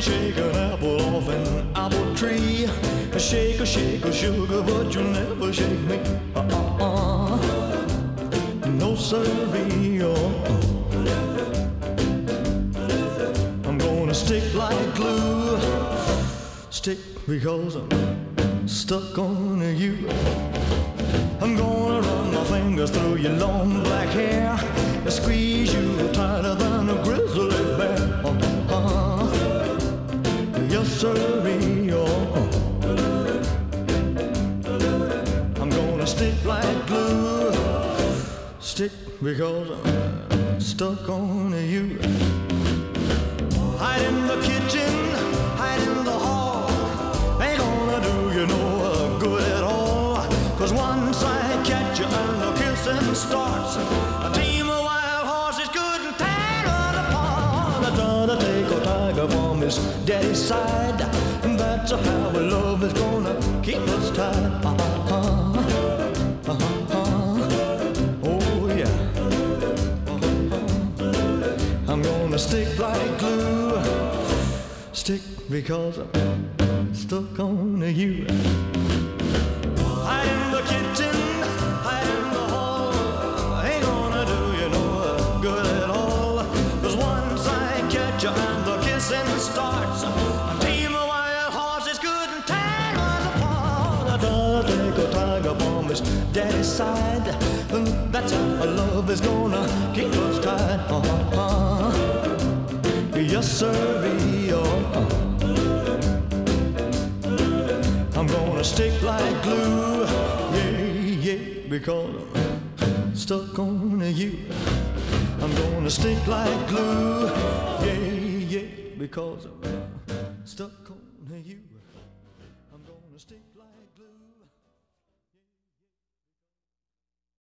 shake an apple off an apple tree. Shake a sugar, but you'll never shake me. No siree. I'm gonna stick like glue. Stick because I'm stuck on you. I'm gonna run my fingers through your long black hair, squeeze you tighter than a grizzly bear. Yes, sirree. I'm gonna stick like glue. Stick because I'm stuck on you. Hide in the kitchen, hide in the hall. Ain't gonna do you no good at all. 'Cause once I catch you and the kissing starts, a team of wild horses couldn't tear us apart. I gotta take a tiger from his daddy's side, and that's how our love is gonna keep us tied. Oh yeah. I'm gonna stick like glue. Stick because I'm stuck on you. Hide in the kitchen, hide in the hall. Ain't gonna do you no good at all. 'Cause once I catch you and the kissing starts, a team of wild horses couldn't tear us apart. I gotta take a tiger from his daddy's side, and that's how love is gonna keep us tied. Yes, sirree. I'm gonna stick like glue. Yeah, because I'm stuck on you. I'm gonna stick like glue. Yeah, because I'm stuck on you. I'm gonna stick like glue.